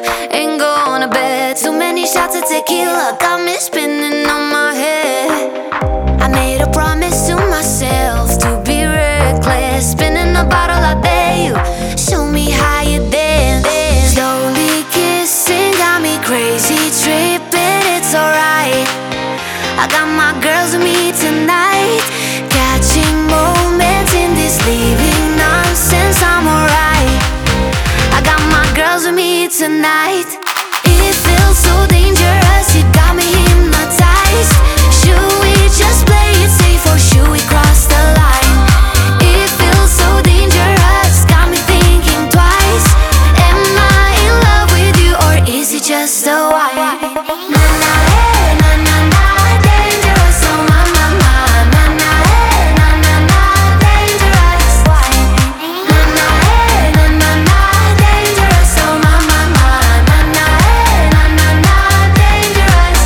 Ain't going to bed. Too many shots of tequila got me spinning on my head. I made a promise to myself to be reckless. Spinning a bottle all day. You show me how you dance. Slowly kissing got me crazy, tripping. It's alright. I got my girls with me tonight, catching moments in this leaving nonsense. I'm alright. I got my girls with me tonight. It feels so dangerous, you got me hypnotized. Should we just play it safe or should we cross the line? It feels so dangerous, got me thinking twice. Am I in love with you or is it just a white? Na na eh, na na na, dangerous, oh my my my. Na na eh, na na na, dangerous, why? Na na eh, na na na, dangerous, oh my my my. Na na eh, na na na, dangerous.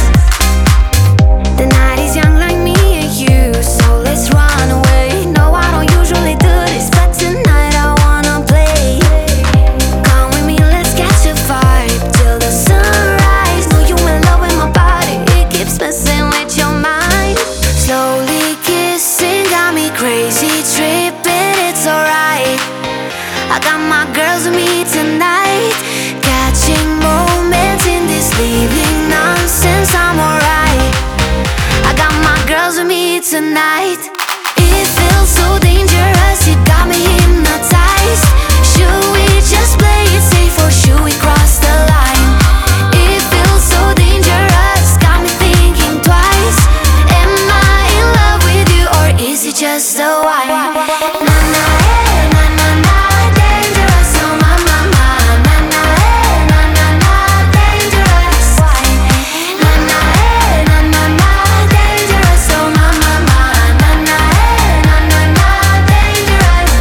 The night is young like me and you, so let's run away. No, I don't usually do this, but tonight I wanna play. Come with me, let's catch a vibe till the sunrise. Know you in love with my body, it keeps messing with your mind. Slowly kissing got me crazy, tripping. It's alright. I got my girls with me tonight, catching moments in this leaving nonsense. I'm alright. I got my girls with me tonight. It feels so dangerous, you got me hypnotized. Should we just play it safe or should we cross the line? It feels so dangerous, got me thinking twice. Am I in love with you or is it just a white? Na na eh, na na na, dangerous, oh my my my. Na na eh, na na na, dangerous, why? Na na eh, na na na, dangerous, oh my my my. Na na eh, na na na, dangerous.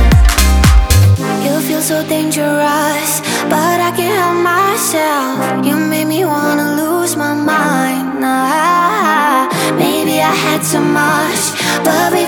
You feel so dangerous, but I can't help myself. You made me wanna lose my mind. Nah, maybe I had too much, but